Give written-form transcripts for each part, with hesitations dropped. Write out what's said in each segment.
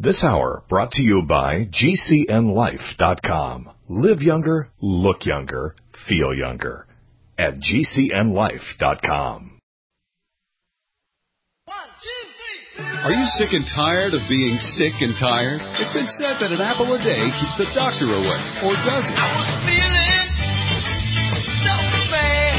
This hour brought to you by GCNLife.com. Live younger, look younger, feel younger at GCNLife.com. Are you sick and tired of being sick and tired? It's been said that an apple a day keeps the doctor away, or does it? I was feeling so bad.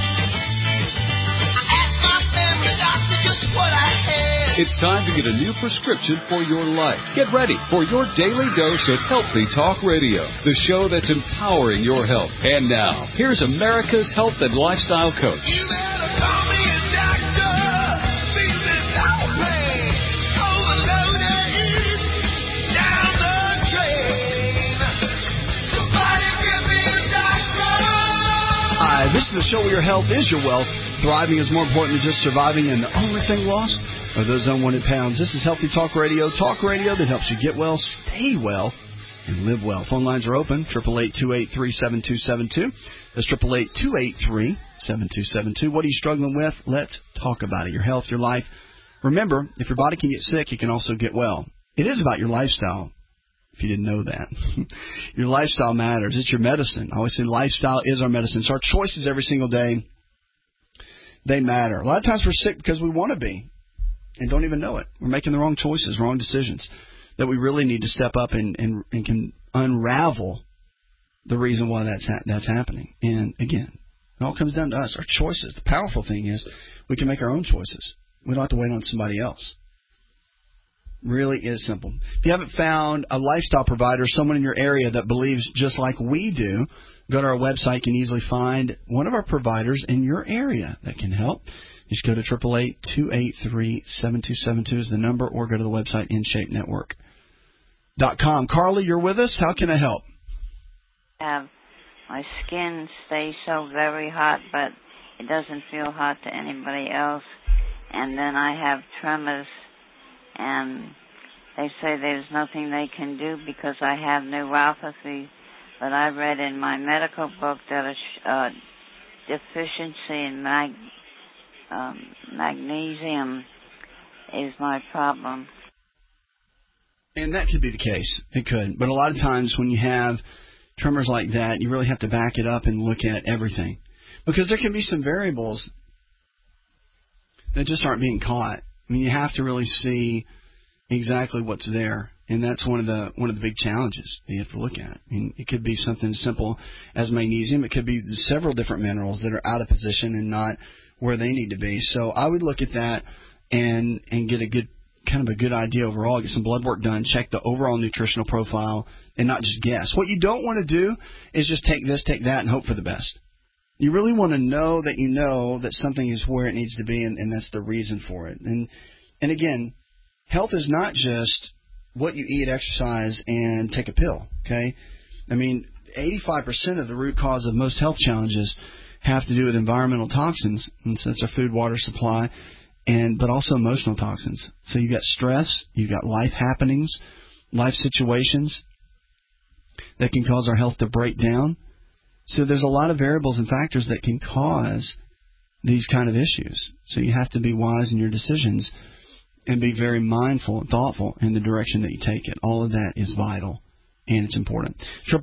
I asked my family doctor just what I had. It's time to get a new prescription for your life. Get ready for your daily dose of Healthy Talk Radio, the show that's empowering your health. And now, here's America's health and lifestyle coach. You better call me a doctor. Feeling so pain. Overloaded. Down the drain. Somebody give me a doctor. Hi, this is the show where your health is your wealth. Thriving is more important than just surviving, and the only thing lost are those unwanted pounds. This is Healthy Talk Radio that helps you get well, stay well, and live well. Phone lines are open, 888-283-7272. That's 888-283-7272. What are you struggling with? Let's talk about it. Your health, your life. Remember, if your body can get sick, it can also get well. It is about your lifestyle, if you didn't know that. Your lifestyle matters. It's your medicine. I always say lifestyle is our medicine. So our choices every single day, they matter. A lot of times we're sick because we want to be and don't even know it. We're making the wrong choices, wrong decisions, that we really need to step up and can unravel the reason why that's happening. And, again, it all comes down to us, our choices. The powerful thing is we can make our own choices. We don't have to wait on somebody else. Really is simple. If you haven't found a lifestyle provider, someone in your area that believes just like we do, go to our website. You can easily find one of our providers in your area that can help. Just go to 888-283-7272 is the number, or go to the website InShapeNetwork.com. Carly, you're with us. How can I help? My skin stays so very hot, but it doesn't feel hot to anybody else. And then I have tremors, and they say there's nothing they can do because I have neuropathy. But I read in my medical book that a deficiency in magnesium is my problem. And that could be the case. It could. But a lot of times when you have tremors like that, you really have to back it up and look at everything. Because there can be some variables that just aren't being caught. I mean, you have to really see exactly what's there. And that's one of the big challenges that you have to look at. I mean, it could be something as simple as magnesium. It could be several different minerals that are out of position and not where they need to be. So I would look at that and get a good idea overall. Get some blood work done. Check the overall nutritional profile and not just guess. What you don't want to do is just take this, take that, and hope for the best. You really want to know that something is where it needs to be, and that's the reason for it. And again, health is not just what you eat, exercise, and take a pill, okay? I mean, 85% of the root cause of most health challenges have to do with environmental toxins, and so that's our food, water supply, but also emotional toxins. So you got stress, you got life happenings, life situations that can cause our health to break down. So there's a lot of variables and factors that can cause these kind of issues. So you have to be wise in your decisions and be very mindful and thoughtful in the direction that you take it. All of that is vital, and it's important.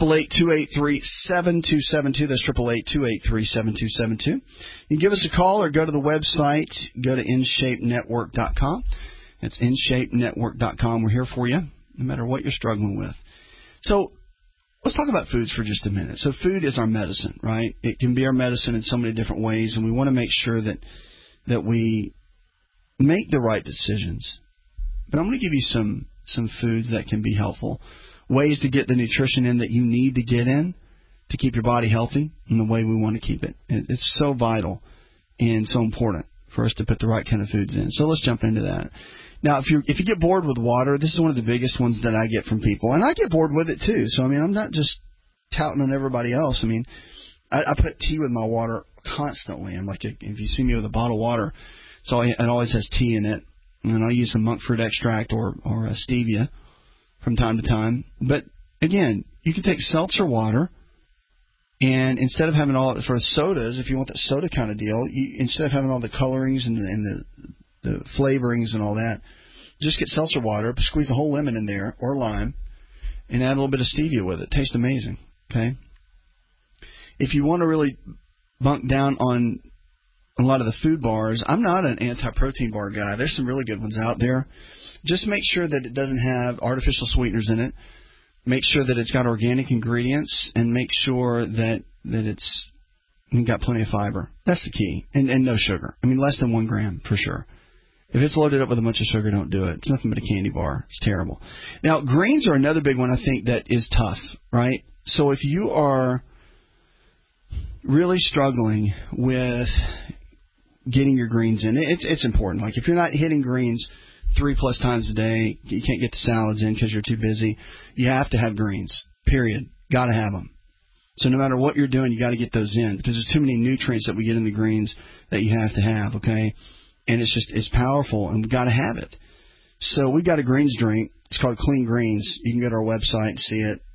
888-283-7272. That's 888-283-7272. You can give us a call or go to the website. Go to InShapeNetwork.com. That's InShapeNetwork.com. We're here for you, no matter what you're struggling with. So let's talk about foods for just a minute. So food is our medicine, right? It can be our medicine in so many different ways, and we want to make sure that we make the right decisions. But I'm going to give you some foods that can be helpful, ways to get the nutrition in that you need to get in to keep your body healthy in the way we want to keep it. It's so vital and so important for us to put the right kind of foods in. So let's jump into that. Now, if you get bored with water, this is one of the biggest ones that I get from people, and I get bored with it too. So I mean, I'm not just touting on everybody else. I mean, I put tea with my water constantly. I'm like, if you see me with a bottle of water, so it always has tea in it, and then I'll use some monk fruit extract or a stevia from time to time. But again, you can take seltzer water, and instead of having all for sodas, if you want that soda kind of deal, instead of having all the colorings and the flavorings and all that, just get seltzer water, squeeze a whole lemon in there or lime, and add a little bit of stevia with it. Tastes amazing. Okay. If you want to really bunk down on a lot of the food bars, I'm not an anti-protein bar guy. There's some really good ones out there. Just make sure that it doesn't have artificial sweeteners in it. Make sure that it's got organic ingredients, and make sure that it's got plenty of fiber. That's the key. And no sugar. I mean, less than 1 gram for sure. If it's loaded up with a bunch of sugar, don't do it. It's nothing but a candy bar. It's terrible. Now, greens are another big one I think that is tough, right? So if you are really struggling with getting your greens in, it's important. Like if you're not hitting greens 3+ times a day, you can't get the salads in because you're too busy, you have to have greens, period. Got to have them. So no matter what you're doing, you got to get those in because there's too many nutrients that we get in the greens that you have to have, okay? And it's powerful, and we've got to have it. So we've got a greens drink. It's called Clean Greens. You can go to our website and see it.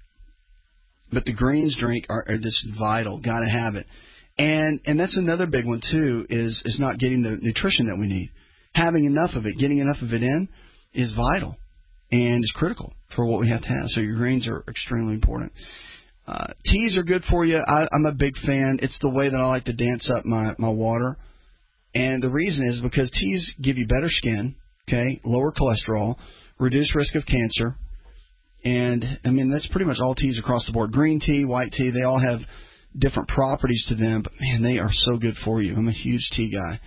But the greens drink are just vital. Got to have it. And that's another big one, too, is not getting the nutrition that we need. Having enough of it, getting enough of it in is vital and is critical for what we have to have. So your greens are extremely important. Teas are good for you. I'm a big fan. It's the way that I like to dance up my water. And the reason is because teas give you better skin, okay, lower cholesterol, reduced risk of cancer. And, I mean, that's pretty much all teas across the board. Green tea, white tea, they all have different properties to them. But, man, they are so good for you. I'm a huge tea guy.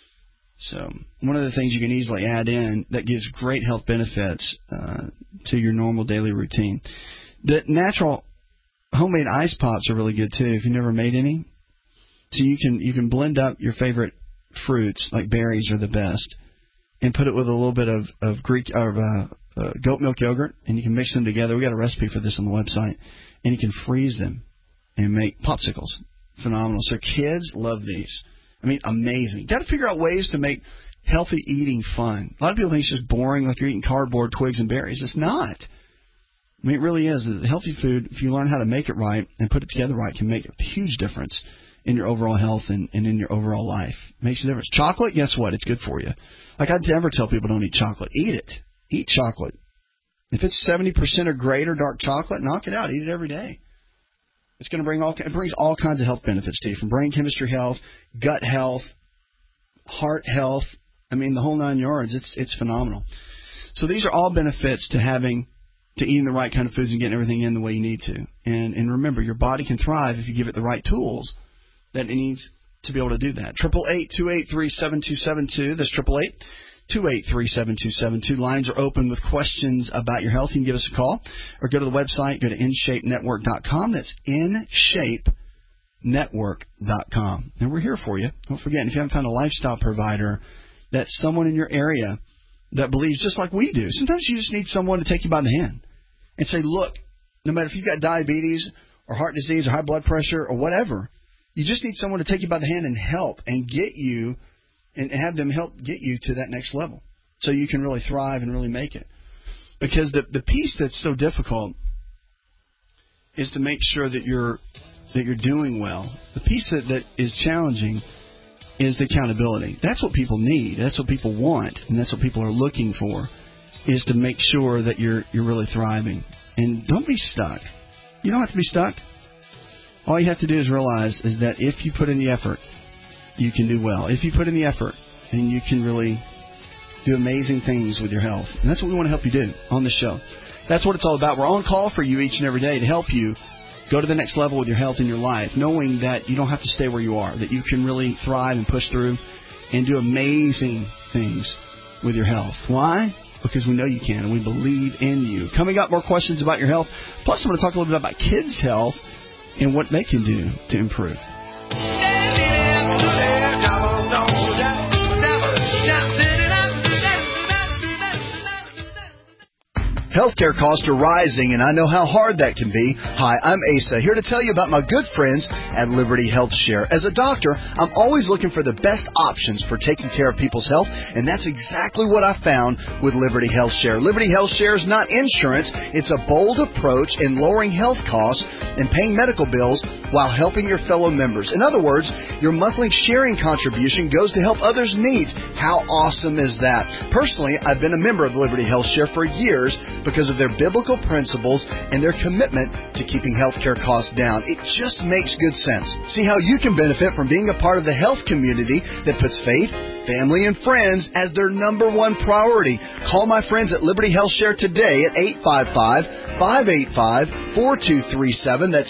So one of the things you can easily add in that gives great health benefits to your normal daily routine. The natural homemade ice pops are really good, too, if you've never made any. So you can blend up your favorite fruits, like berries are the best, and put it with a little bit of Greek or goat milk yogurt, and you can mix them together. We got a recipe for this on the website, and you can freeze them and make popsicles. Phenomenal. So kids love these. I mean, amazing. Got to figure out ways to make healthy eating fun. A lot of people think it's just boring, like you're eating cardboard, twigs, and berries. It's not. I mean, it really is. The healthy food, if you learn how to make it right and put it together right, can make a huge difference in your overall health and in your overall life. Makes a difference. Chocolate, guess what? It's good for you. Like I never tell people don't eat chocolate. Eat it. Eat chocolate. If it's 70% or greater dark chocolate, knock it out. Eat it every day. It's going to it brings all kinds of health benefits to you, from brain chemistry health, gut health, heart health. I mean, the whole 9 yards. It's phenomenal. So these are all benefits to eating the right kind of foods and getting everything in the way you need to. And remember, your body can thrive if you give it the right tools that it needs to be able to do that. 888-283-7272. That's 888-283-7272. Lines are open with questions about your health. You can give us a call or go to the website. Go to InShapeNetwork.com. That's InShapeNetwork.com. And we're here for you. Don't forget, if you haven't found a lifestyle provider, that's someone in your area that believes just like we do. Sometimes you just need someone to take you by the hand and say, look, no matter if you've got diabetes or heart disease or high blood pressure or whatever, you just need someone to take you by the hand and help and get you and have them help get you to that next level so you can really thrive and really make it. Because the piece that's so difficult is to make sure that you're doing well. The piece that is challenging is the accountability. That's what people need. That's what people want, and that's what people are looking for, is to make sure that you're really thriving. And don't be stuck. You don't have to be stuck. All you have to do is realize is that if you put in the effort, you can do well. If you put in the effort, then you can really do amazing things with your health. And that's what we want to help you do on this show. That's what it's all about. We're on call for you each and every day to help you go to the next level with your health in your life, knowing that you don't have to stay where you are, that you can really thrive and push through and do amazing things with your health. Why? Because we know you can, and we believe in you. Coming up, more questions about your health. Plus, I'm going to talk a little bit about kids' health and what they can do to improve. Healthcare costs are rising, and I know how hard that can be. Hi, I'm Asa, here to tell you about my good friends at Liberty Health Share. As a doctor, I'm always looking for the best options for taking care of people's health, and that's exactly what I found with Liberty Health Share. Liberty Health Share is not insurance. It's a bold approach in lowering health costs and paying medical bills while helping your fellow members. In other words, your monthly sharing contribution goes to help others' needs. How awesome is that? Personally, I've been a member of Liberty Health Share for years because of their biblical principles and their commitment to keeping healthcare costs down. It just makes good sense. See how you can benefit from being a part of the health community that puts faith, family, and friends as their number one priority. Call my friends at Liberty Health Share today at 855-585-4237. That's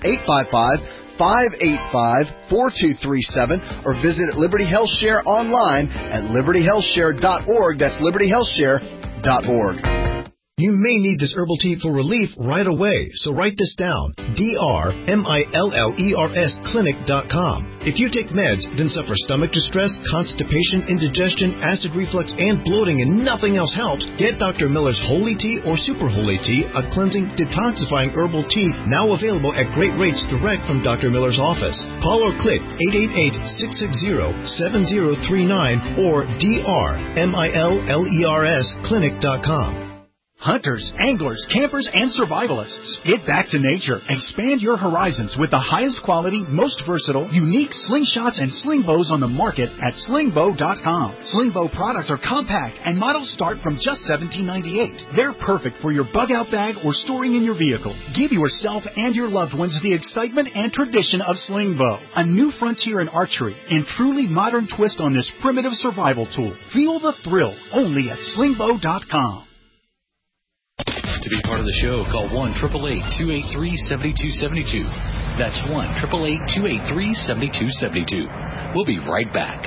855-585-4237. Or visit Liberty Health Share online at libertyhealthshare.org. That's libertyhealthshare.org. You may need this herbal tea for relief right away, so write this down. DRMILLERS clinic.com. If you take meds, then suffer stomach distress, constipation, indigestion, acid reflux, and bloating, and nothing else helps, get Dr. Miller's Holy Tea or Super Holy Tea, a cleansing, detoxifying herbal tea now available at great rates direct from Dr. Miller's office. Call or click 888-660-7039 or DRMILLERS clinic.com. Hunters, anglers, campers, and survivalists. Get back to nature. Expand your horizons with the highest quality, most versatile, unique slingshots and sling bows on the market at slingbow.com. Slingbow products are compact and models start from just $17.98. They're perfect for your bug-out bag or storing in your vehicle. Give yourself and your loved ones the excitement and tradition of Slingbow, a new frontier in archery and truly modern twist on this primitive survival tool. Feel the thrill only at slingbow.com. To be part of the show, call 1-888-283-7272. That's 1-888-283-7272. We'll be right back.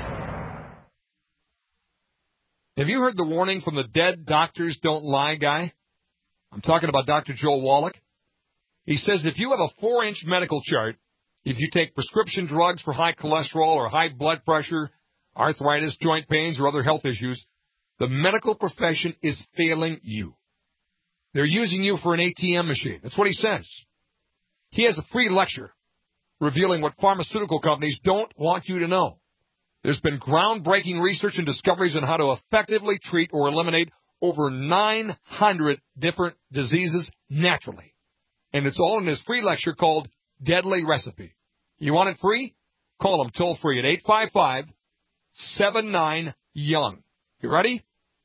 Have you heard the warning from the dead doctors don't lie guy? I'm talking about Dr. Joel Wallach. He says if you have a 4-inch medical chart, if you take prescription drugs for high cholesterol or high blood pressure, arthritis, joint pains, or other health issues, the medical profession is failing you. They're using you for an ATM machine. That's what he says. He has a free lecture revealing what pharmaceutical companies don't want you to know. There's been groundbreaking research and discoveries on how to effectively treat or eliminate over 900 different diseases naturally. And it's all in his free lecture called Deadly Recipe. You want it free? Call him toll free at 855-79-YOUNG. You ready?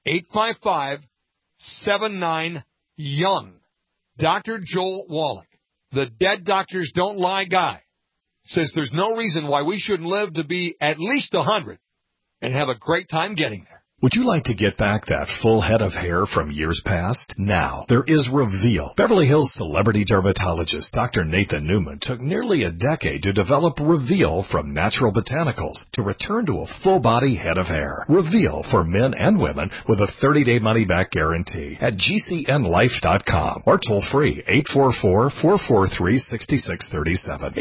855-79-YOUNG. Dr. Joel Wallach, the dead doctors don't lie guy, says there's no reason why we shouldn't live to be at least 100 and have a great time getting there. Would you like to get back that full head of hair from years past? Now, there is Reveal. Beverly Hills celebrity dermatologist Dr. Nathan Newman took nearly a decade to develop Reveal from natural botanicals to return to a full-body head of hair. Reveal for men and women with a 30-day money-back guarantee at GCNlife.com or toll free 844-443-6637.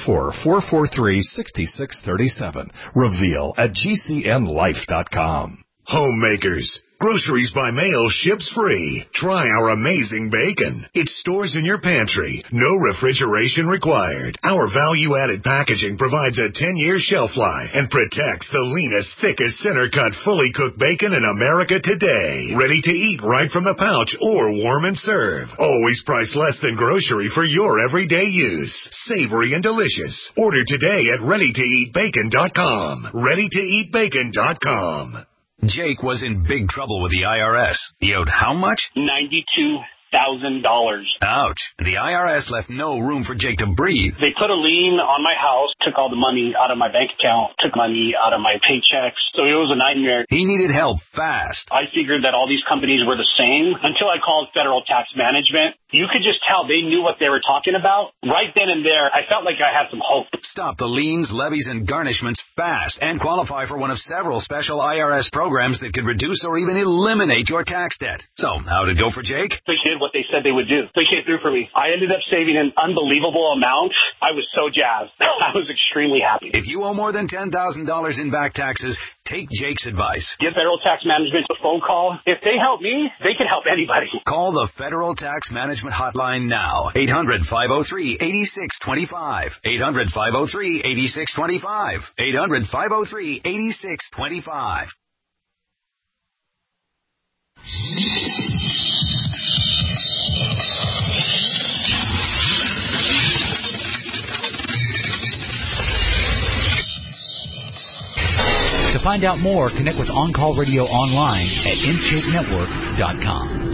844-443-6637. Reveal at GCNlife.com. Homemakers. Groceries by mail ships free. Try our amazing bacon. It stores in your pantry. No refrigeration required. Our value-added packaging provides a 10-year shelf life and protects the leanest, thickest, center-cut, fully cooked bacon in America today. Ready to eat right from the pouch or warm and serve. Always priced less than grocery for your everyday use. Savory and delicious. Order today at ReadyToEatBacon.com. ReadyToEatBacon.com. Jake was in big trouble with the IRS. He owed how much? $92,000. Ouch. The IRS left no room for Jake to breathe. They put a lien on my house, took all the money out of my bank account, took money out of my paychecks. So it was a nightmare. He needed help fast. I figured that all these companies were the same until I called Federal Tax Management. You could just tell they knew what they were talking about. Right then and there, I felt like I had some hope. Stop the liens, levies, and garnishments fast and qualify for one of several special IRS programs that could reduce or even eliminate your tax debt. So, how'd it go for Jake? They did what they said they would do. They came through for me. I ended up saving an unbelievable amount. I was so jazzed. I was extremely happy. If you owe more than $10,000 in back taxes, take Jake's advice. Give Federal Tax Management a phone call. If they help me, they can help anybody. Call the Federal Tax Management Hotline now. 800-503-8625. 800-503-8625. 800-503-8625. find out more, connect with On Call Radio online at InShapeNetwork.com.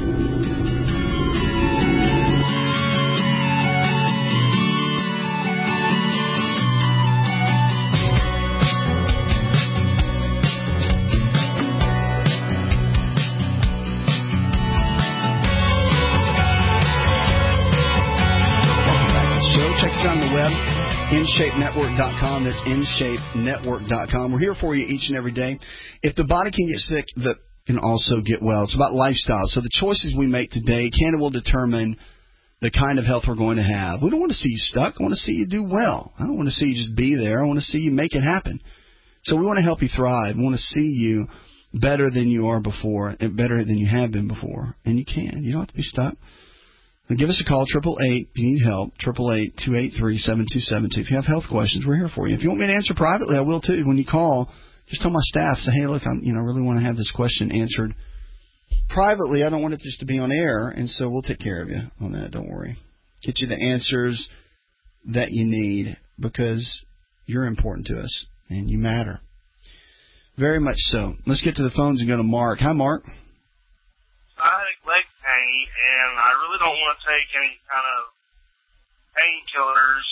InShapeNetwork.com. That's InShapeNetwork.com. We're here for you each and every day. If the body can get sick, the can also get well. It's about lifestyle. So the choices we make today can and will determine the kind of health we're going to have. We don't want to see you stuck. I want to see you do well. I don't want to see you just be there. I want to see you make it happen. So we want to help you thrive. We want to see you better than you are before, and better than you have been before. And you can. You don't have to be stuck. Give us a call, 888 if you need help, 888-283-7272. If you have health questions, we're here for you. If you want me to answer privately, I will too. When you call, just tell my staff, say, hey, look, I really want to have this question answered privately. I don't want it just to be on air, and so we'll take care of you on that. Don't worry. Get you the answers that you need because you're important to us and you matter. Very much so. Let's get to the phones and go to Mark. Hi, Mark. Leg pain, and I really don't want to take any kind of painkillers,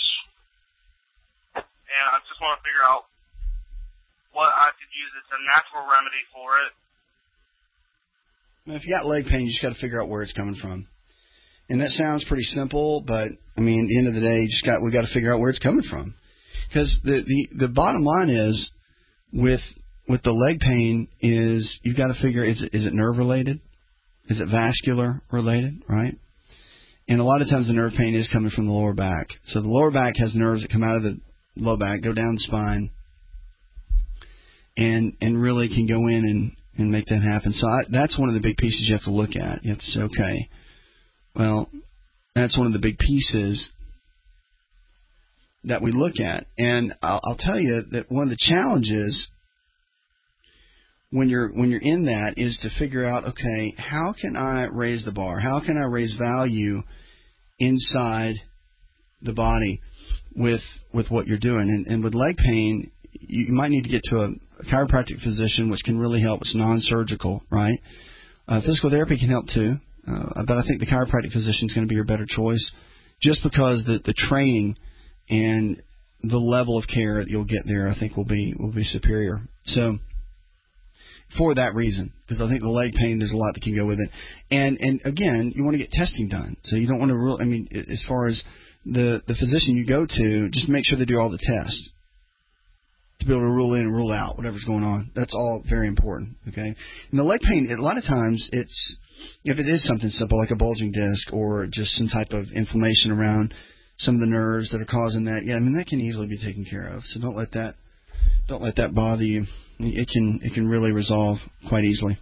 and I just want to figure out what I could use as a natural remedy for it. If you got leg pain, you just got to figure out where it's coming from. And that sounds pretty simple, but I mean, at the end of the day, we got to figure out where it's coming from. Because the bottom line is with the leg pain is you've got to figure, is it nerve related? Is it vascular related, right? And a lot of times the nerve pain is coming from the lower back. So the lower back has nerves that come out of the low back, go down the spine, and really can go in and make that happen. So that's one of the big pieces you have to look at. You have to say, okay, well, that's one of the big pieces that we look at. And I'll tell you that one of the challenges when you're in that is to figure out, okay, how can I raise the bar? How can I raise value inside the body with what you're doing? And with leg pain, you might need to get to a chiropractic physician, which can really help. It's non-surgical, right? Physical therapy can help too, but I think the chiropractic physician is going to be your better choice, just because the training and the level of care that you'll get there, I think, will be superior. So, for that reason, because I think the leg pain, there's a lot that can go with it. And again, you want to get testing done. So you don't want to rule, as far as the physician you go to, just make sure they do all the tests to be able to rule in and rule out whatever's going on. That's all very important, okay? And the leg pain, a lot of times, if it is something simple like a bulging disc or just some type of inflammation around some of the nerves that are causing that, that can easily be taken care of. So don't let that bother you. It can really resolve quite easily.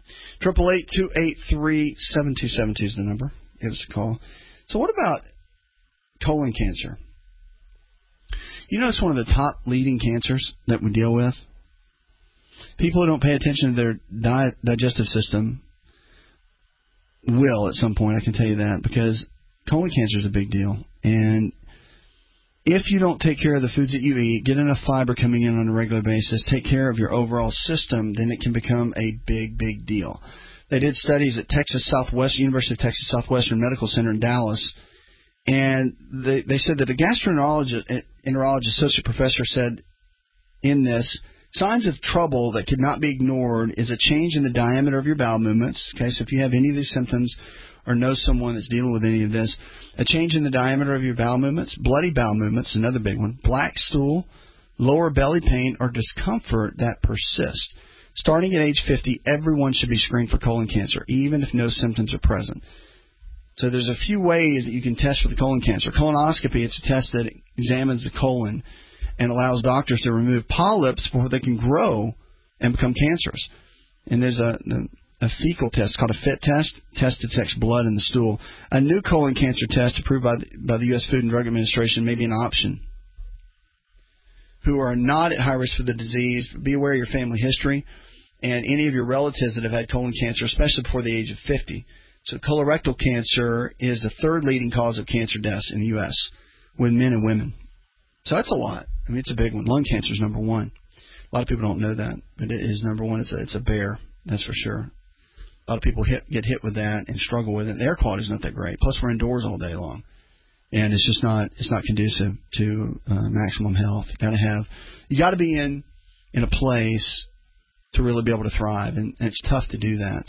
888-283-7272 is the number. Give us a call. So what about colon cancer? You know, it's one of the top leading cancers that we deal with. People who don't pay attention to their digestive system will at some point, I can tell you that, because colon cancer is a big deal. And if you don't take care of the foods that you eat, get enough fiber coming in on a regular basis, take care of your overall system, then it can become a big, big deal. They did studies at University of Texas Southwestern Medical Center in Dallas, and they said that a gastroenterologist associate professor said in this, signs of trouble that could not be ignored is a change in the diameter of your bowel movements. Okay, so if you have any of these symptoms or know someone that's dealing with any of this, a change in the diameter of your bowel movements, bloody bowel movements, another big one, black stool, lower belly pain, or discomfort that persists. Starting at age 50, everyone should be screened for colon cancer, even if no symptoms are present. So there's a few ways that you can test for the colon cancer. Colonoscopy, it's a test that examines the colon and allows doctors to remove polyps before they can grow and become cancerous. And there's a fecal test called a FIT test. Test detects blood in the stool. A new colon cancer test approved by the U.S. Food and Drug Administration may be an option. Who are not at high risk for the disease, be aware of your family history and any of your relatives that have had colon cancer, especially before the age of 50. So colorectal cancer is the third leading cause of cancer deaths in the U.S. with men and women. So that's a lot. It's a big one. Lung cancer is number one. A lot of people don't know that, but it is number one. It's a bear, that's for sure. A lot of people get hit with that and struggle with it. The air quality is not that great. Plus, we're indoors all day long, and it's not conducive to maximum health. You got to be in a place to really be able to thrive, and it's tough to do that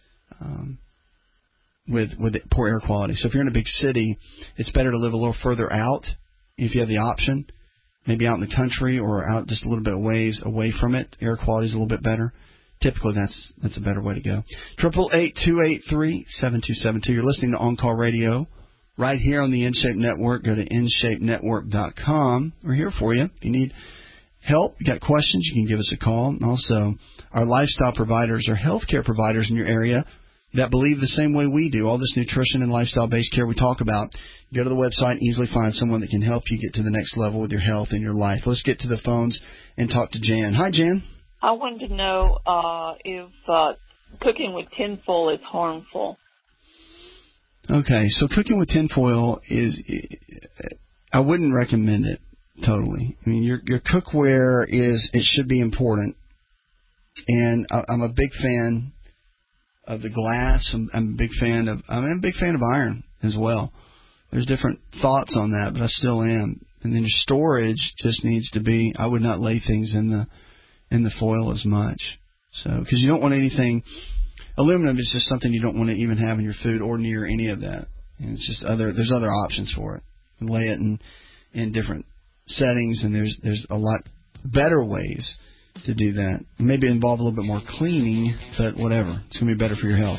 with poor air quality. So if you're in a big city, it's better to live a little further out if you have the option, maybe out in the country or out just a little bit ways away from it. Air quality is a little bit better. Typically, that's a better way to go. 888-283-7272. You're listening to On Call Radio right here on the InShape Network. Go to InShapeNetwork.com. We're here for you. If you need help, you got questions, you can give us a call. And also, our lifestyle providers are healthcare providers in your area that believe the same way we do. All this nutrition and lifestyle-based care we talk about. Go to the website and easily find someone that can help you get to the next level with your health and your life. Let's get to the phones and talk to Jan. Hi, Jan. I wanted to know if cooking with tinfoil is harmful. Okay, so cooking with tinfoil I wouldn't recommend it totally. I mean, your cookware it should be important, and I'm a big fan of the glass. I'm a big fan of iron as well. There's different thoughts on that, but I still am. And then your storage just needs to be. I would not lay things in the foil as much. So, because you don't want anything. Aluminum is just something you don't want to even have in your food or near any of that. And it's just there's other options for it. You lay it in different settings, and there's a lot better ways to do that. Maybe involve a little bit more cleaning, but whatever. It's going to be better for your health.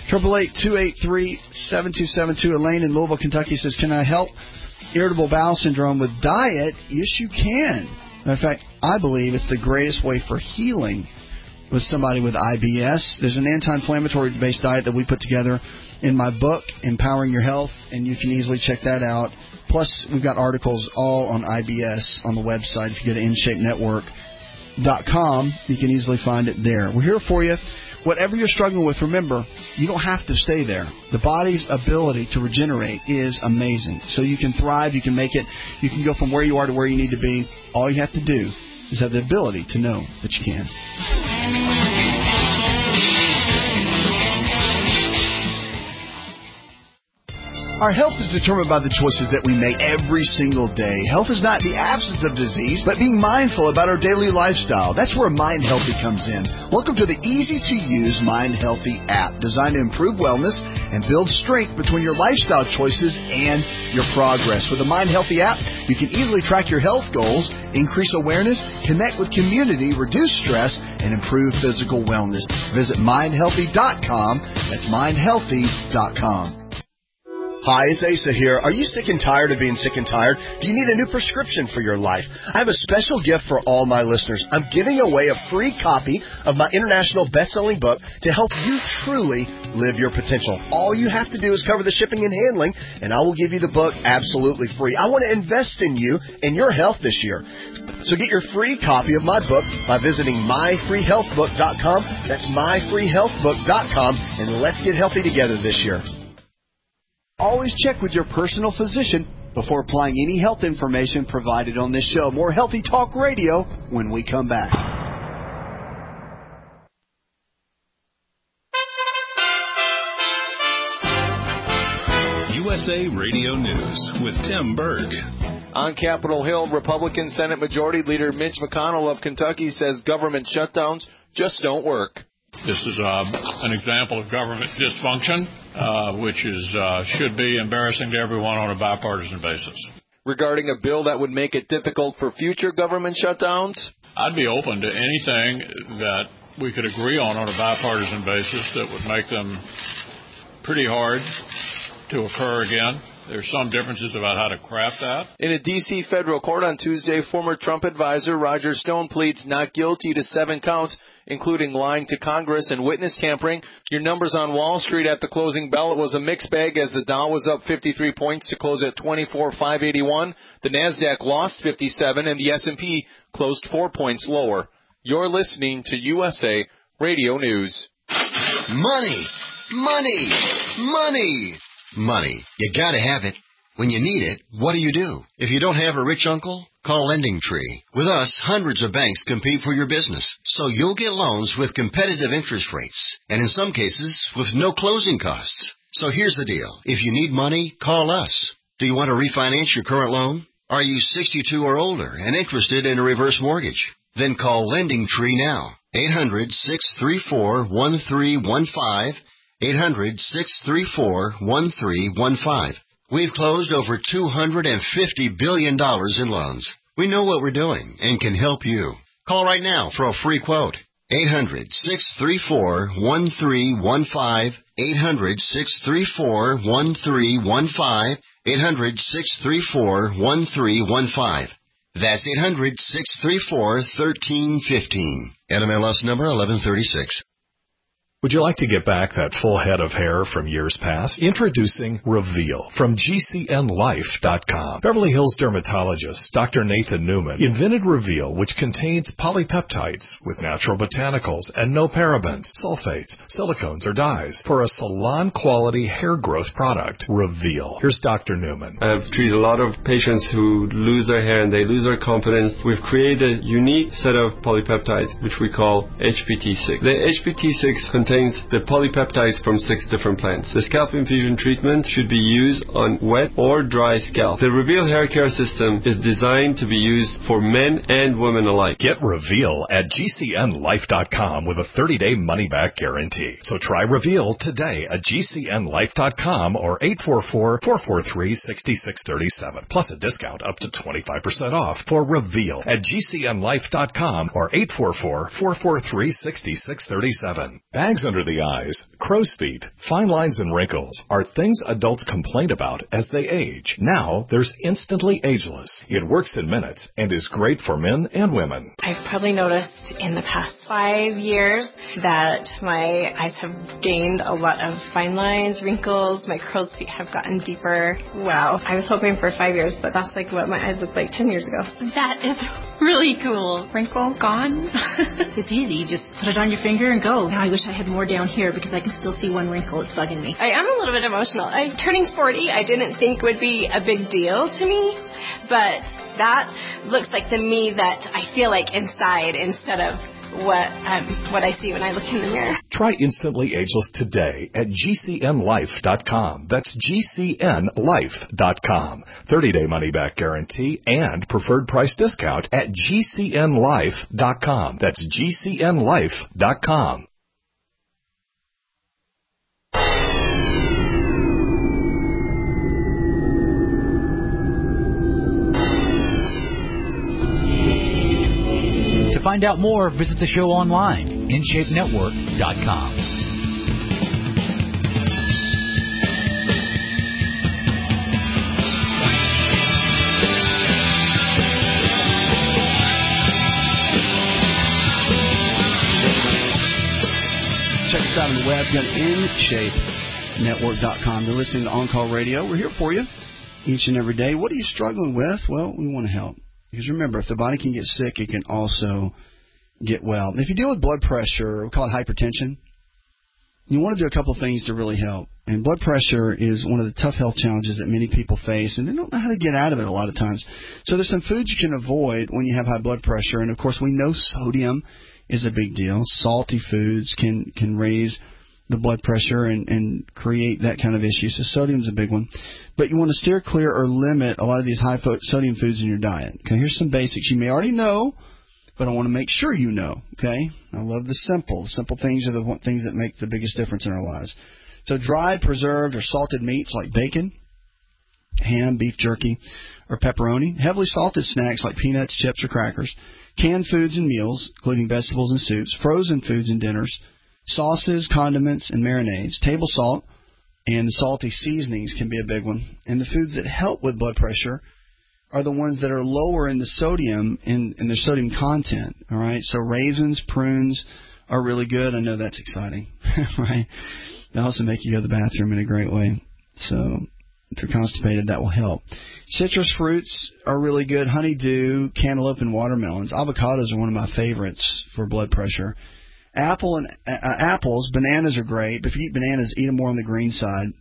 888-283-7272. Elaine in Louisville, Kentucky says, can I help irritable bowel syndrome with diet? Yes, you can. Matter of fact, I believe it's the greatest way for healing with somebody with IBS. There's an anti-inflammatory based diet that we put together in my book, Empowering Your Health, and you can easily check that out. Plus, we've got articles all on IBS on the website. If you go to InShapeNetwork.com, you can easily find it there. We're here for you. Whatever you're struggling with, remember, you don't have to stay there. The body's ability to regenerate is amazing. So you can thrive, you can make it, you can go from where you are to where you need to be. All you have to do is have the ability to know that you can. Our health is determined by the choices that we make every single day. Health is not the absence of disease, but being mindful about our daily lifestyle. That's where Mind Healthy comes in. Welcome to the easy-to-use Mind Healthy app, designed to improve wellness and build strength between your lifestyle choices and your progress. With the Mind Healthy app, you can easily track your health goals, increase awareness, connect with community, reduce stress, and improve physical wellness. Visit MindHealthy.com. That's MindHealthy.com. Hi, it's Asa here. Are you sick and tired of being sick and tired? Do you need a new prescription for your life? I have a special gift for all my listeners. I'm giving away a free copy of my international best-selling book to help you truly live your potential. All you have to do is cover the shipping and handling, and I will give you the book absolutely free. I want to invest in you and your health this year. So get your free copy of my book by visiting myfreehealthbook.com. That's myfreehealthbook.com, and let's get healthy together this year. Always check with your personal physician before applying any health information provided on this show. More Healthy Talk Radio when we come back. USA Radio News with Tim Berg. On Capitol Hill, Republican Senate Majority Leader Mitch McConnell of Kentucky says government shutdowns just don't work. This is an example of government dysfunction, which should be embarrassing to everyone on a bipartisan basis. Regarding a bill that would make it difficult for future government shutdowns? I'd be open to anything that we could agree on a bipartisan basis that would make them pretty hard to occur again. There's some differences about how to craft that. In a D.C. federal court on Tuesday, former Trump advisor Roger Stone pleads not guilty to 7 counts, including lying to Congress and witness tampering. Your numbers on Wall Street at the closing bell, it was a mixed bag as the Dow was up 53 points to close at 24,581. The NASDAQ lost 57 and the S&P closed 4 points lower. You're listening to USA Radio News. Money, money, money, money. You gotta have it. When you need it, what do? If you don't have a rich uncle, call LendingTree. With us, hundreds of banks compete for your business, so you'll get loans with competitive interest rates, and in some cases, with no closing costs. So here's the deal. If you need money, call us. Do you want to refinance your current loan? Are you 62 or older and interested in a reverse mortgage? Then call LendingTree now. 800-634-1315. 800-634-1315. We've closed over $250 billion in loans. We know what we're doing and can help you. Call right now for a free quote. 800-634-1315. 800-634-1315. 800-634-1315. That's 800-634-1315. NMLS number 1136. Would you like to get back that full head of hair from years past? Introducing Reveal from GCNLife.com. Beverly Hills dermatologist Dr. Nathan Newman invented Reveal, which contains polypeptides with natural botanicals and no parabens, sulfates, silicones, or dyes for a salon-quality hair growth product. Reveal. Here's Dr. Newman. I've treated a lot of patients who lose their hair and they lose their confidence. We've created a unique set of polypeptides, which we call HPT6. The HPT6 contains the polypeptides from 6 different plants. The scalp infusion treatment should be used on wet or dry scalp. The Reveal hair care system is designed to be used for men and women alike. Get Reveal at GCNLife.com with a 30-day money-back guarantee. So try Reveal today at GCNLife.com or 844-443-6637. Plus a discount up to 25% off for Reveal at GCNLife.com or 844-443-6637. Bags under the eyes, crow's feet, fine lines and wrinkles are things adults complain about as they age. Now there's Instantly Ageless. It works in minutes and is great for men and women. I've probably noticed in the past 5 years that my eyes have gained a lot of fine lines, wrinkles, my crow's feet have gotten deeper. Wow. I was hoping for 5 years, but that's like what my eyes looked like 10 years ago. That is really cool. Wrinkle gone. It's easy. You just put it on your finger and go. Now I wish I had more down here because I can still see one wrinkle. It's bugging me. I am a little bit emotional. Turning 40, I didn't think would be a big deal to me, but that looks like the me that I feel like inside instead of what I see when I look in the mirror. Try Instantly Ageless today at GCNLife.com. That's GCNLife.com. 30-day money-back guarantee and preferred price discount at GCNLife.com. That's GCNLife.com. To find out more, visit the show online, InShapeNetwork.com. Check us out on the web. Go to InShapeNetwork.com. You're listening to On Call Radio. We're here for you each and every day. What are you struggling with? Well, we want to help. Because remember, if the body can get sick, it can also get well. If you deal with blood pressure, we call it hypertension, you want to do a couple things to really help. And blood pressure is one of the tough health challenges that many people face, and they don't know how to get out of it a lot of times. So there's some foods you can avoid when you have high blood pressure. And, of course, we know sodium is a big deal. Salty foods can raise the blood pressure and create that kind of issue. So sodium's a big one. But you want to steer clear or limit a lot of these high sodium foods in your diet. Okay, here's some basics you may already know, but I want to make sure you know. Okay, I love the simple. The simple things are the things that make the biggest difference in our lives. So dried, preserved, or salted meats like bacon, ham, beef jerky, or pepperoni. Heavily salted snacks like peanuts, chips, or crackers. Canned foods and meals, including vegetables and soups. Frozen foods and dinners. Sauces, condiments, and marinades. Table salt and salty seasonings can be a big one. And the foods that help with blood pressure are the ones that are lower in the sodium, in their sodium content. All right, so raisins, prunes are really good. I know that's exciting, right? They also make you go to the bathroom in a great way. So if you're constipated, that will help. Citrus fruits are really good. Honeydew, cantaloupe, and watermelons. Avocados are one of my favorites for blood pressure. Apples, bananas are great, but if you eat bananas, eat them more on the green side.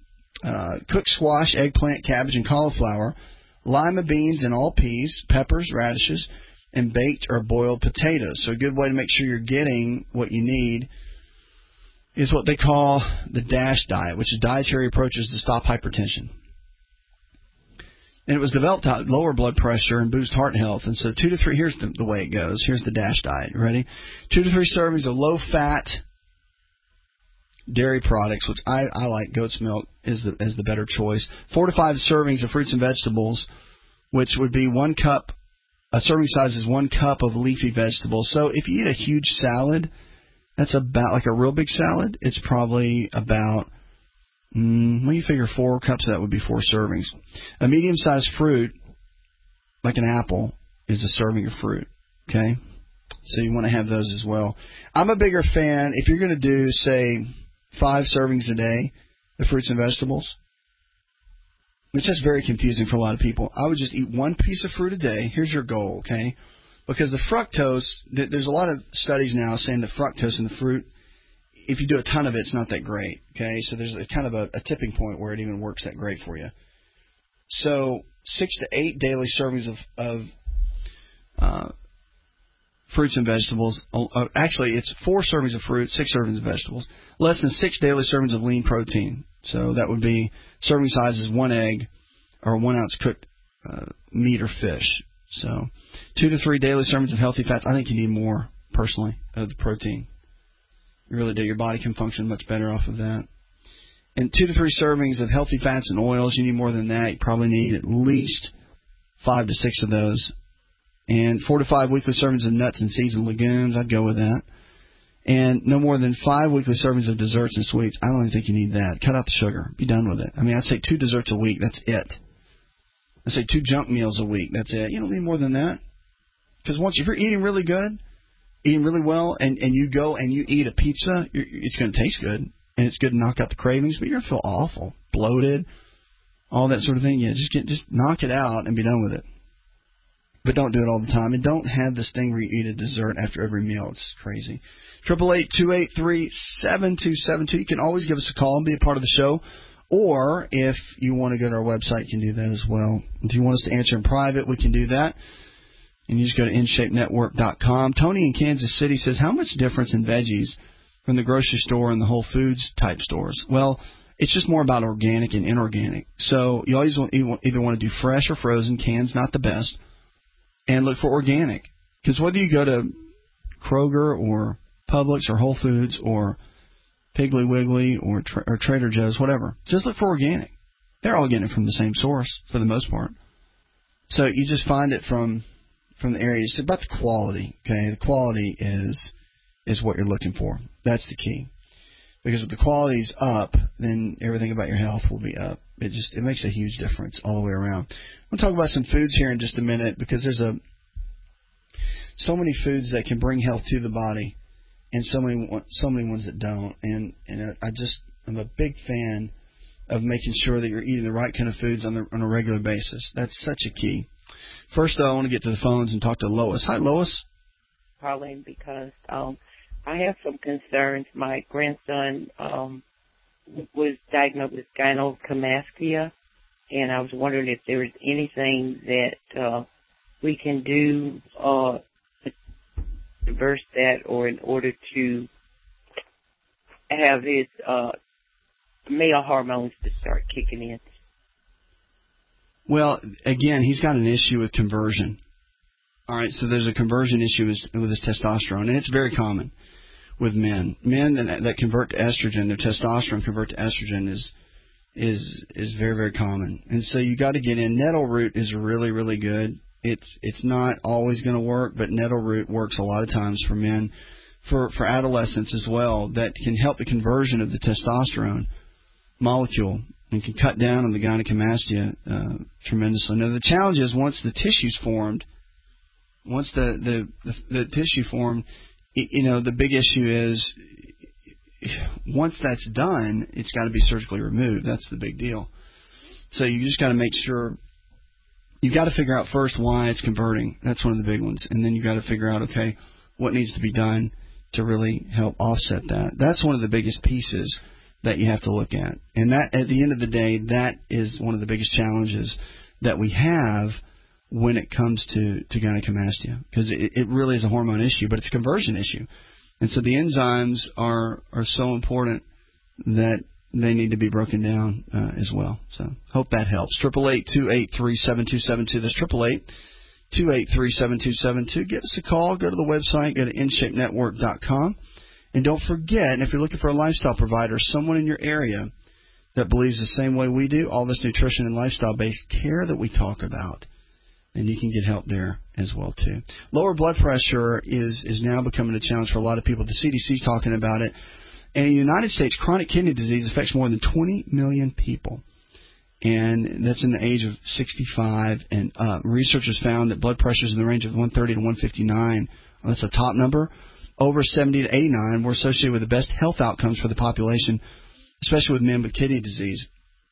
cooked squash, eggplant, cabbage, and cauliflower, lima beans and all peas, peppers, radishes, and baked or boiled potatoes. So a good way to make sure you're getting what you need is what they call the DASH diet, which is dietary approaches to stop hypertension. And it was developed to lower blood pressure and boost heart health. And so 2 to 3, here's the way it goes. Here's the DASH diet. You ready? 2 to 3 servings of low-fat dairy products, which I like. Goat's milk is the better choice. 4 to 5 servings of fruits and vegetables, which would be 1 cup. A serving size is 1 cup of leafy vegetables. So if you eat a huge salad, that's about like a real big salad. It's probably about, you figure 4 cups of that would be 4 servings. A medium-sized fruit, like an apple, is a serving of fruit. Okay? So you want to have those as well. I'm a bigger fan, if you're going to do, say, 5 servings a day of fruits and vegetables, which is very confusing for a lot of people. I would just eat 1 piece of fruit a day. Here's your goal, okay? Because the fructose, there's a lot of studies now saying the fructose in the fruit, if you do a ton of it, it's not that great, okay? So there's kind of a tipping point where it even works that great for you. So 6 to 8 daily servings of fruits and vegetables. Actually, it's 4 servings of fruit, 6 servings of vegetables. Less than 6 daily servings of lean protein. So that would be serving sizes 1 egg or 1 ounce cooked meat or fish. So 2 to 3 daily servings of healthy fats. I think you need more, personally, of the protein. You really do. Your body can function much better off of that. And 2 to 3 servings of healthy fats and oils. You need more than that. You probably need at least 5 to 6 of those. And 4 to 5 weekly servings of nuts and seeds and legumes. I'd go with that. And no more than 5 weekly servings of desserts and sweets. I don't even think you need that. Cut out the sugar. Be done with it. I mean, I'd say 2 desserts a week. That's it. I'd say 2 junk meals a week. That's it. You don't need more than that. Because if you're eating really good, eating really well, and you go and you eat a pizza, it's going to taste good. And it's good to knock out the cravings, but you're going to feel awful, bloated, all that sort of thing. Yeah, just knock it out and be done with it. But don't do it all the time. And don't have this thing where you eat a dessert after every meal. It's crazy. 888-283-7272. You can always give us a call and be a part of the show. Or if you want to go to our website, you can do that as well. If you want us to answer in private, we can do that. And you just go to InShapeNetwork.com. Tony in Kansas City says, how much difference in veggies from the grocery store and the Whole Foods type stores? Well, it's just more about organic and inorganic. So you always either want to do fresh or frozen. Canned not the best. And look for organic. Because whether you go to Kroger or Publix or Whole Foods or Piggly Wiggly or Trader Joe's, whatever, just look for organic. They're all getting it from the same source for the most part. So you just find it from the area. It's about the quality, okay? The quality is what you're looking for. That's the key. Because if the quality's up, then everything about your health will be up. It makes a huge difference all the way around. We'll talk about some foods here in just a minute because there's so many foods that can bring health to the body, and so many ones that don't. And I'm a big fan of making sure that you're eating the right kind of foods on a regular basis. That's such a key. First, though, I want to get to the phones and talk to Lois. Hi, Lois. Calling because I have some concerns. My grandson was diagnosed with gynecomastia, and I was wondering if there was anything that we can do to reverse that, or in order to have his male hormones to start kicking in. Well, again, he's got an issue with conversion. All right, so there's a conversion issue with his testosterone, and it's very common with men. Men that convert to estrogen, their testosterone convert to estrogen is very, very common. And so you got to get in. Nettle root is really, really good. It's not always going to work, but nettle root works a lot of times for men, for adolescents as well, that can help the conversion of the testosterone molecule and can cut down on the gynecomastia tremendously. Now, the challenge is once the tissue's formed, once the tissue formed, the big issue is once that's done, it's got to be surgically removed. That's the big deal. So you just got to make sure. You've got to figure out first why it's converting. That's one of the big ones. And then you've got to figure out, okay, what needs to be done to really help offset that. That's one of the biggest pieces that you have to look at. And that, at the end of the day, that is one of the biggest challenges that we have when it comes to gynecomastia, because it really is a hormone issue, but it's a conversion issue. And so the enzymes are so important that they need to be broken down as well. So hope that helps. 888-283-7272. That's 888-283-7272. Give us a call. Go to the website. Go to InShapeNetwork.com. And don't forget, if you're looking for a lifestyle provider, someone in your area that believes the same way we do, all this nutrition and lifestyle-based care that we talk about, and you can get help there as well, too. Lower blood pressure is now becoming a challenge for a lot of people. The CDC is talking about it. And in the United States, chronic kidney disease affects more than 20 million people. And that's in the age of 65 and up. Researchers found that blood pressures in the range of 130 to 159, that's a top number, over 70 to 89 were associated with the best health outcomes for the population, especially with men with kidney disease.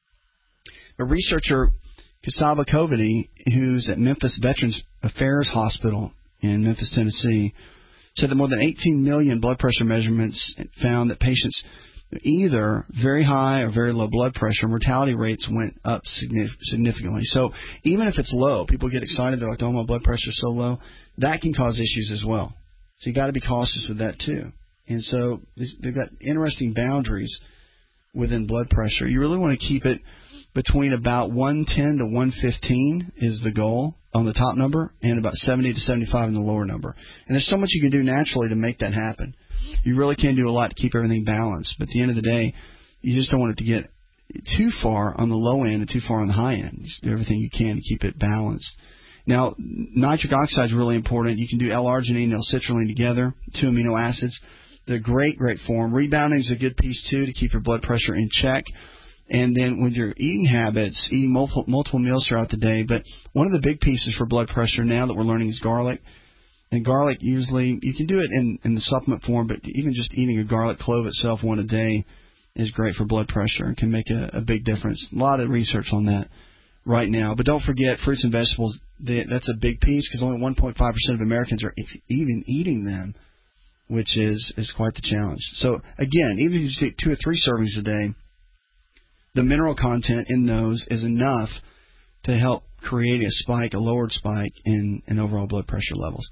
A researcher, Kasaba Kovedy, who's at Memphis Veterans Affairs Hospital in Memphis, Tennessee, said that more than 18 million blood pressure measurements found that patients either very high or very low blood pressure, mortality rates went up significantly. So even if it's low, people get excited. They're like, oh, my blood pressure is so low. That can cause issues as well. So you got to be cautious with that too. And so they've got interesting boundaries within blood pressure. You really want to keep it between about 110 to 115 is the goal on the top number, and about 70 to 75 in the lower number. And there's so much you can do naturally to make that happen. You really can do a lot to keep everything balanced. But at the end of the day, you just don't want it to get too far on the low end and too far on the high end. Just do everything you can to keep it balanced. Now, nitric oxide is really important. You can do L-arginine and L-citrulline together, 2 amino acids. They're great form. Rebounding is a good piece, too, to keep your blood pressure in check. And then with your eating habits, eating multiple meals throughout the day. But one of the big pieces for blood pressure now that we're learning is garlic. And garlic usually, you can do it in the supplement form, but even just eating a garlic clove itself one a day is great for blood pressure and can make a big difference. A lot of research on that right now. But don't forget, fruits and vegetables, that's a big piece because only 1.5% of Americans are even eating them, which is quite the challenge. So, again, even if you just eat 2 or 3 servings a day, the mineral content in those is enough to help create a spike, a lowered spike in overall blood pressure levels.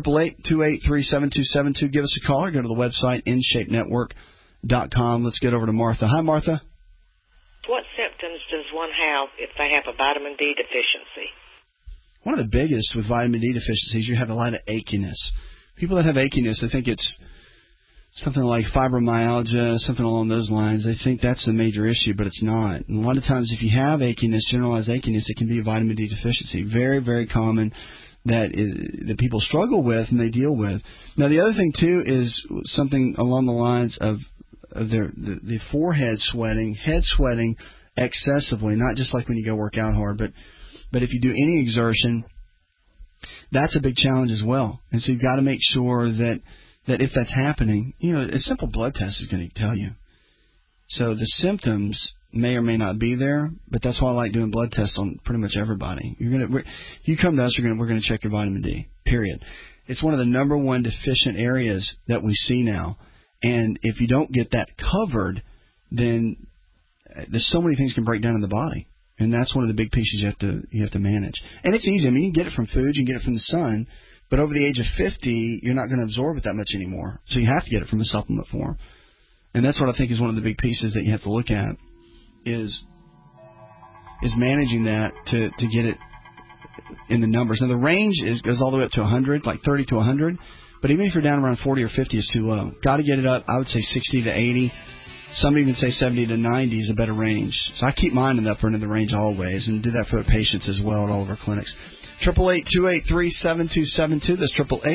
888-283-7272. Give us a call or go to the website, InShapeNetwork.com. Let's get over to Martha. Hi, Martha. What symptoms does one have if they have a vitamin D deficiency? One of the biggest with vitamin D deficiencies, you have a lot of achiness. People that have achiness, they think it's something like fibromyalgia, something along those lines. They think that's the major issue, but it's not. And a lot of times if you have achiness, generalized achiness, it can be a vitamin D deficiency. Very, very common that people struggle with and they deal with. Now, the other thing, too, is something along the lines of the forehead sweating, head sweating excessively, not just like when you go work out hard, but if you do any exertion, that's a big challenge as well. And so you've got to make sure that if that's happening, a simple blood test is going to tell you. So the symptoms may or may not be there, but that's why I like doing blood tests on pretty much everybody. You come to us, we're going to check your vitamin D, period. It's one of the number one deficient areas that we see now. And if you don't get that covered, then there's so many things can break down in the body. And that's one of the big pieces you have to manage. And it's easy. I mean, you can get it from food, you can get it from the sun. But over the age of 50, you're not going to absorb it that much anymore. So you have to get it from a supplement form. And that's what I think is one of the big pieces that you have to look at is managing that to get it in the numbers. Now, the range goes all the way up to 100, like 30 to 100. But even if you're down around 40 or 50, it's too low. Got to get it up, I would say 60 to 80. Some even say 70 to 90 is a better range. So I keep mine in the upper end of the range always and do that for the patients as well at all of our clinics. 888-283-7272. That's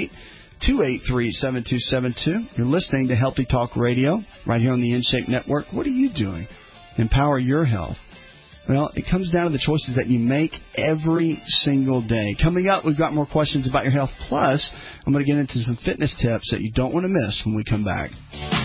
888-283-7272. You're listening to Healthy Talk Radio right here on the InShape Network. What are you doing? Empower your health. Well, it comes down to the choices that you make every single day. Coming up, we've got more questions about your health. Plus, I'm going to get into some fitness tips that you don't want to miss when we come back.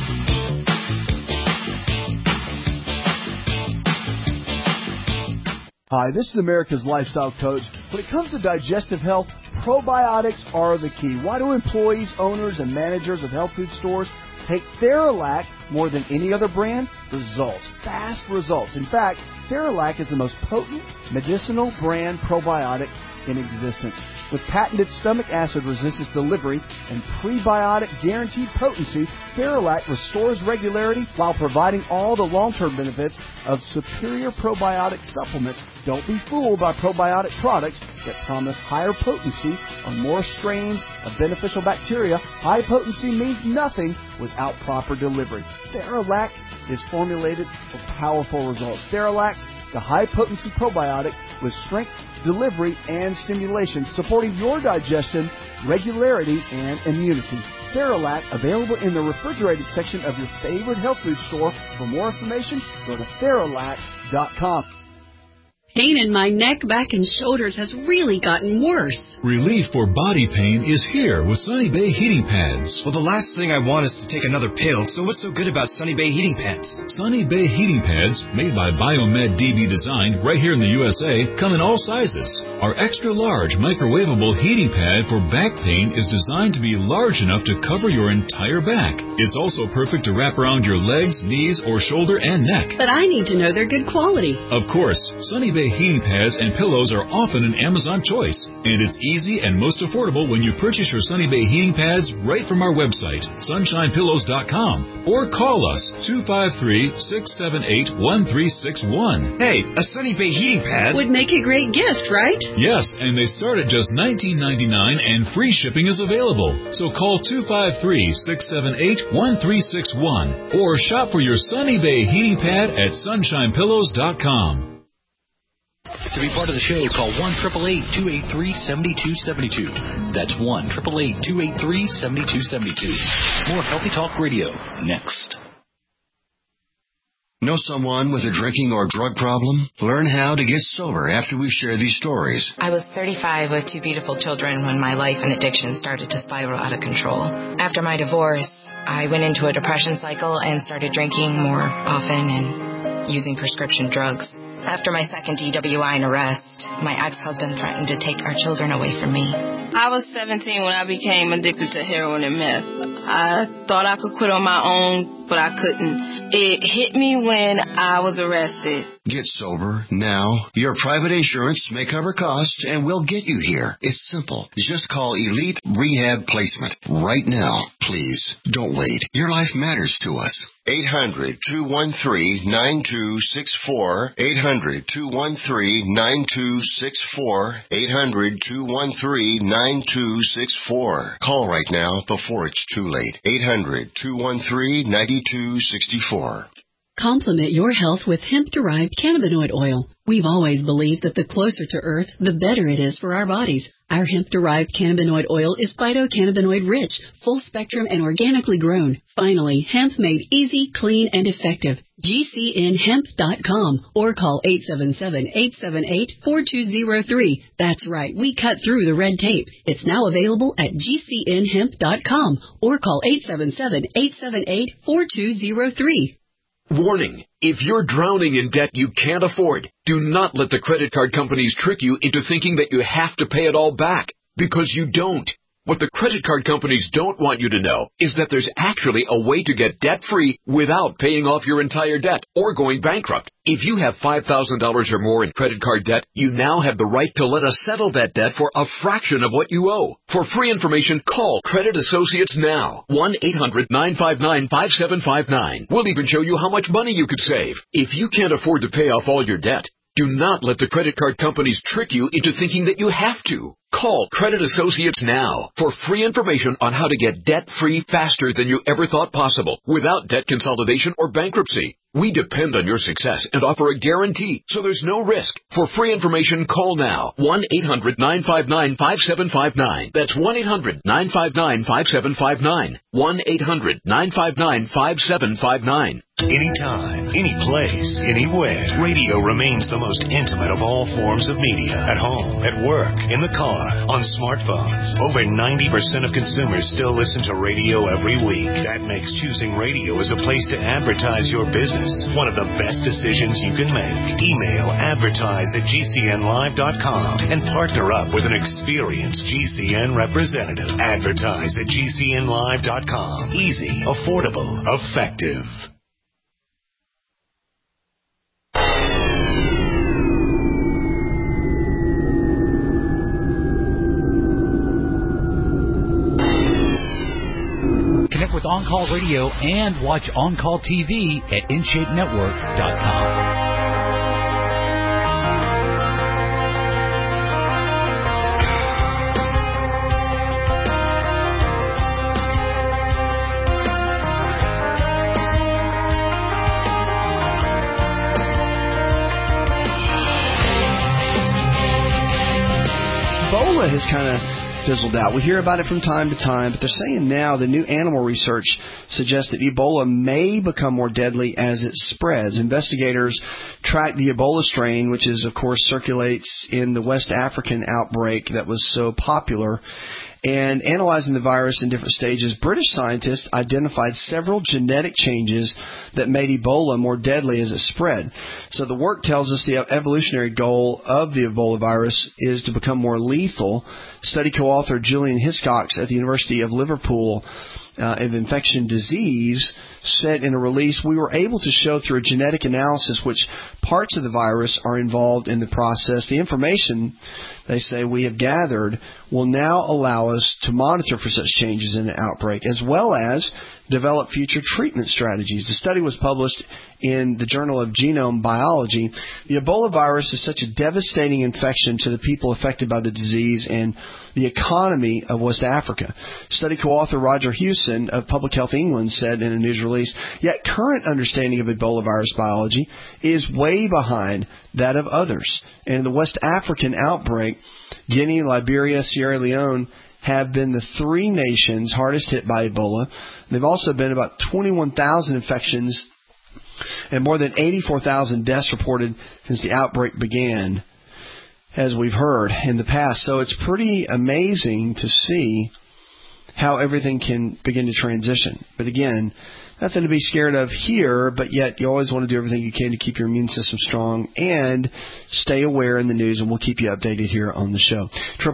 Hi, this is America's Lifestyle Coach. When it comes to digestive health, probiotics are the key. Why do employees, owners, and managers of health food stores Take Theralac more than any other brand, results, fast results. In fact, Theralac is the most potent medicinal brand probiotic in existence. With patented stomach acid resistance delivery and prebiotic guaranteed potency, Theralac restores regularity while providing all the long-term benefits of superior probiotic supplements. Don't be fooled by probiotic products that promise higher potency or more strains of beneficial bacteria. High potency means nothing without proper delivery. Theralac is formulated for powerful results. Theralac, the high-potency probiotic with strength, delivery, and stimulation, supporting your digestion, regularity, and immunity. Theralac, available in the refrigerated section of your favorite health food store. For more information, go to Theralac.com. Pain in my neck, back, and shoulders has really gotten worse. Relief for body pain is here with Sunny Bay Heating Pads. Well, the last thing I want is to take another pill, so what's so good about Sunny Bay Heating Pads? Sunny Bay Heating Pads, made by Biomed DB Design right here in the USA, come in all sizes. Our extra large microwavable heating pad for back pain is designed to be large enough to cover your entire back. It's also perfect to wrap around your legs, knees, or shoulder and neck. But I need to know they're good quality. Of course, Sunny Bay heating pads and pillows are often an Amazon choice, and it's easy and most affordable when you purchase your Sunny Bay heating pads right from our website, sunshinepillows.com, or call us 253-678-1361. Hey, a Sunny Bay heating pad would make a great gift, right? Yes, and they start at just $19.99 and free shipping is available. So call 253-678-1361 or shop for your Sunny Bay heating pad at sunshinepillows.com. To be part of the show, call 1-888-283-7272. That's 1-888-283-7272. More Healthy Talk Radio next. Know someone with a drinking or drug problem? Learn how to get sober after we share these stories. I was 35 with 2 beautiful children when my life and addiction started to spiral out of control. After my divorce, I went into a depression cycle and started drinking more often and using prescription drugs. After my second DWI and arrest, my ex-husband threatened to take our children away from me. I was 17 when I became addicted to heroin and meth. I thought I could quit on my own, but I couldn't. It hit me when I was arrested. Get sober now. Your private insurance may cover costs and we'll get you here. It's simple. Just call Elite Rehab Placement right now. Please, don't wait. Your life matters to us. 800-213-9264. 800-213-9264. 800-213-9264. Call right now before it's too late. 800-213-9264. Complement your health with hemp-derived cannabinoid oil. We've always believed that the closer to Earth, the better it is for our bodies. Our hemp-derived cannabinoid oil is phytocannabinoid rich, full-spectrum, and organically grown. Finally, hemp made easy, clean, and effective. GCNhemp.com or call 877-878-4203. That's right, we cut through the red tape. It's now available at GCNhemp.com or call 877-878-4203. Warning, if you're drowning in debt you can't afford, do not let the credit card companies trick you into thinking that you have to pay it all back, because you don't. What the credit card companies don't want you to know is that there's actually a way to get debt-free without paying off your entire debt or going bankrupt. If you have $5,000 or more in credit card debt, you now have the right to let us settle that debt for a fraction of what you owe. For free information, call Credit Associates now. 1-800-959-5759. We'll even show you how much money you could save. If you can't afford to pay off all your debt, do not let the credit card companies trick you into thinking that you have to. Call Credit Associates now for free information on how to get debt-free faster than you ever thought possible without debt consolidation or bankruptcy. We depend on your success and offer a guarantee, so there's no risk. For free information, call now. 1-800-959-5759. That's 1-800-959-5759. 1-800-959-5759. Anytime, any place, anywhere. Radio remains the most intimate of all forms of media. At home, at work, in the car, more on smartphones. Over 90% of consumers still listen to radio every week. That makes choosing radio as a place to advertise your business one of the best decisions you can make. Email advertise@gcnlive.com and partner up with an experienced GCN representative. Advertise@gcnlive.com. Easy, affordable, effective. Connect with On Call Radio and watch On Call TV at InShapeNetwork.com. Ebola has kind of fizzled out. We hear about it from time to time, but they're saying now the new animal research suggests that Ebola may become more deadly as it spreads. Investigators track the Ebola strain, which is, of course, circulates in the West African outbreak that was so popular. And analyzing the virus in different stages, British scientists identified several genetic changes that made Ebola more deadly as it spread. So the work tells us the evolutionary goal of the Ebola virus is to become more lethal. Study co-author Julian Hiscox at the University of Liverpool of infection disease said in a release, we were able to show through a genetic analysis which parts of the virus are involved in the process. The information, they say, we have gathered will now allow us to monitor for such changes in an outbreak, as well as develop future treatment strategies. The study was published in the Journal of Genome Biology. The Ebola virus is such a devastating infection to the people affected by the disease and the economy of West Africa. Study co-author Roger Hewson of Public Health England said in a news release, yet current understanding of Ebola virus biology is way behind that of others. And in the West African outbreak, Guinea, Liberia, Sierra Leone have been the three nations hardest hit by Ebola. There have also been about 21,000 infections and more than 84,000 deaths reported since the outbreak began, as we've heard in the past. So it's pretty amazing to see how everything can begin to transition. But again, nothing to be scared of here, but yet you always want to do everything you can to keep your immune system strong and stay aware in the news, and we'll keep you updated here on the show.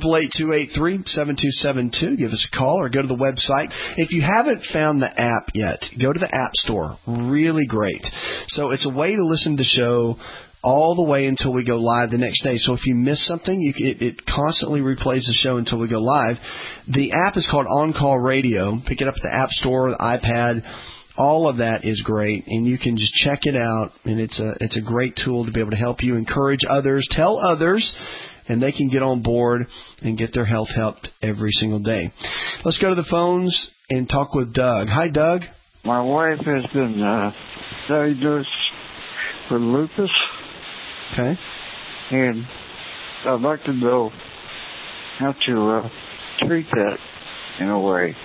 888-283-7272. Give us a call or go to the website. If you haven't found the app yet, go to the App Store. Really great. So it's a way to listen to the show all the way until we go live the next day. So if you miss something, it constantly replays the show until we go live. The app is called On Call Radio. Pick it up at the App Store, the iPad. All of that is great, and you can just check it out, and it's a great tool to be able to help you encourage others, tell others, and they can get on board and get their health helped every single day. Let's go to the phones and talk with Doug. Hi, Doug. My wife has been diagnosed with lupus. Okay. And I'd like to know how to treat that in a way.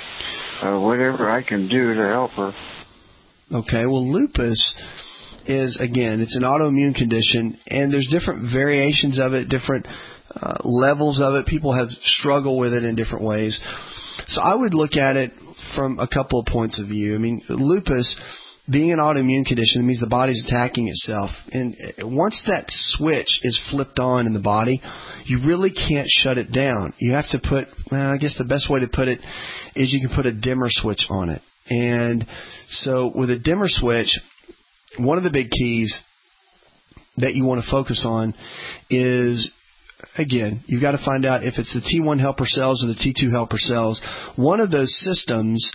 Whatever I can do to help her. Okay, well, lupus is, again, it's an autoimmune condition, and there's different variations of it, different levels of it. People have struggled with it in different ways. So I would look at it from a couple of points of view. I mean, lupus, being an autoimmune condition, means the body's attacking itself. And once that switch is flipped on in the body, you really can't shut it down. You have to put, well, I guess the best way to put it is you can put a dimmer switch on it. And so with a dimmer switch, one of the big keys that you want to focus on is, again, you've got to find out if it's the T1 helper cells or the T2 helper cells. One of those systems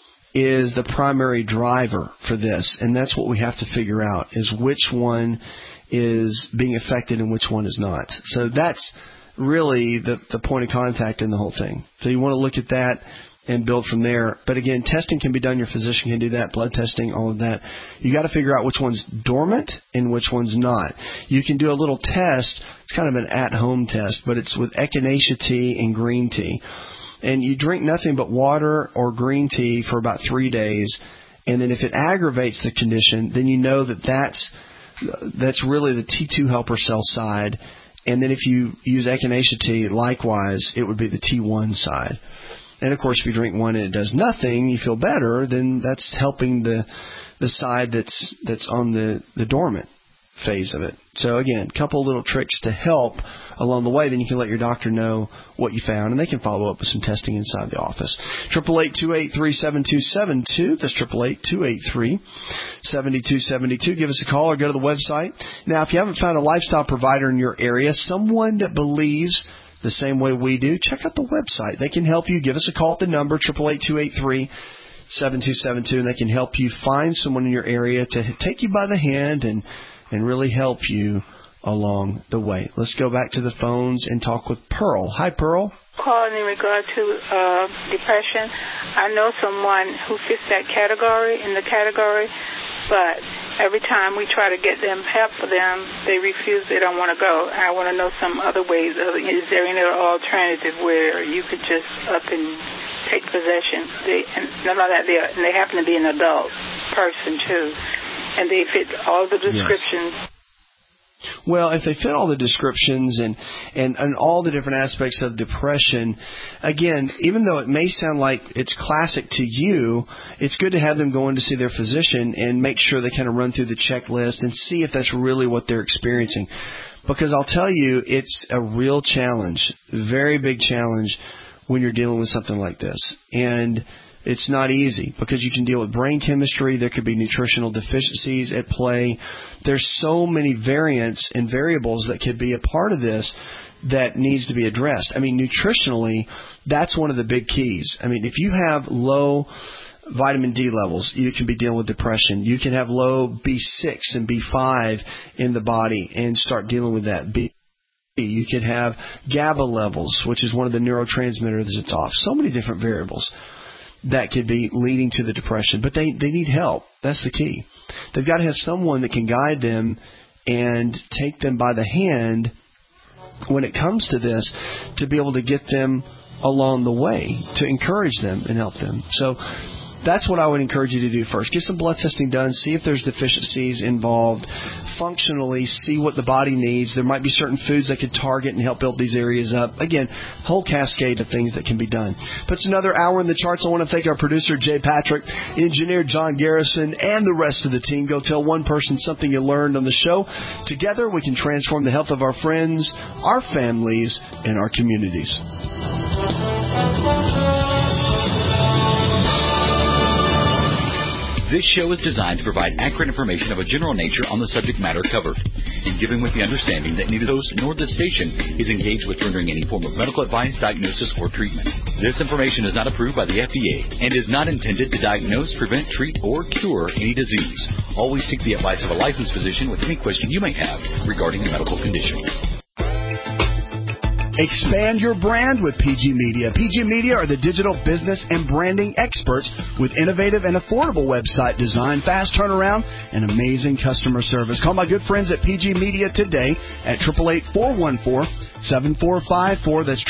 is the primary driver for this, and that's what we have to figure out, is which one is being affected and which one is not. So that's really the point of contact in the whole thing. So you want to look at that and build from there. But again, testing can be done. Your physician can do that, blood testing, all of that. You got to figure out which one's dormant and which one's not. You can do a little test. It's kind of an at-home test, but it's with echinacea tea and green tea. And you drink nothing but water or green tea for about 3 days. And then if it aggravates the condition, then you know that that's really the T2 helper cell side. And then if you use echinacea tea, likewise, it would be the T1 side. And, of course, if you drink one and it does nothing, you feel better, then that's helping the side that's on the dormant phase of it. So, again, a couple little tricks to help along the way. Then you can let your doctor know what you found, and they can follow up with some testing inside the office. 888-283-7272. That's 888-283-7272. Give us a call or go to the website. Now, if you haven't found a lifestyle provider in your area, someone that believes the same way we do, check out the website. They can help you. Give us a call at the number, 888-283-7272, and they can help you find someone in your area to take you by the hand and really help you along the way. Let's go back to the phones and talk with Pearl. Hi, Pearl. Calling in regard to depression. I know someone who fits that category, but every time we try to get them help for them, they refuse. They don't want to go. I want to know some other ways. Is there any other alternative where you could just up and take possession? They happen to be an adult person too, and they fit all the descriptions. Yes. Well, if they fit all the descriptions and all the different aspects of depression, again, even though it may sound like it's classic to you, it's good to have them go in to see their physician and make sure they kind of run through the checklist and see if that's really what they're experiencing. Because I'll tell you, it's a real challenge, very big challenge when you're dealing with something like this. And it's not easy because you can deal with brain chemistry. There could be nutritional deficiencies at play. There's so many variants and variables that could be a part of this that needs to be addressed. I mean, nutritionally, that's one of the big keys. I mean, if you have low vitamin D levels, you can be dealing with depression. You can have low B6 and B5 in the body and start dealing with that. You could have GABA levels, which is one of the neurotransmitters that's off. So many different variables that could be leading to the depression. But they need help. That's the key. They've got to have someone that can guide them and take them by the hand when it comes to this to be able to get them along the way, to encourage them and help them. So that's what I would encourage you to do first. Get some blood testing done. See if there's deficiencies involved. Functionally, see what the body needs. There might be certain foods that could target and help build these areas up. Again, whole cascade of things that can be done. But it's another hour in the charts. I want to thank our producer, Jay Patrick, engineer John Garrison, and the rest of the team. Go tell one person something you learned on the show. Together, we can transform the health of our friends, our families, and our communities. This show is designed to provide accurate information of a general nature on the subject matter covered, and given with the understanding that neither host nor the station is engaged with rendering any form of medical advice, diagnosis, or treatment. This information is not approved by the FDA and is not intended to diagnose, prevent, treat, or cure any disease. Always seek the advice of a licensed physician with any question you may have regarding a medical condition. Expand your brand with PG Media. PG Media are the digital business and branding experts with innovative and affordable website design, fast turnaround, and amazing customer service. Call my good friends at PG Media today at 888-414-7454. That's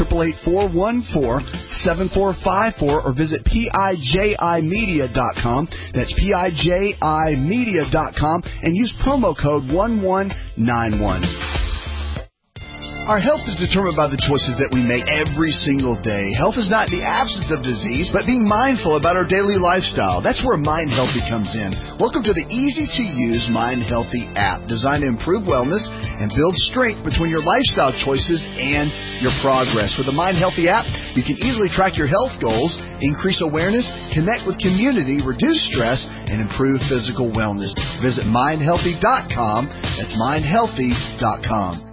888-414-7454, or visit PIJImedia.com. That's PIJImedia.com, and use promo code 1191. Our health is determined by the choices that we make every single day. Health is not the absence of disease, but being mindful about our daily lifestyle. That's where Mind Healthy comes in. Welcome to the easy-to-use Mind Healthy app, designed to improve wellness and build strength between your lifestyle choices and your progress. With the Mind Healthy app, you can easily track your health goals, increase awareness, connect with community, reduce stress, and improve physical wellness. Visit mindhealthy.com. That's mindhealthy.com.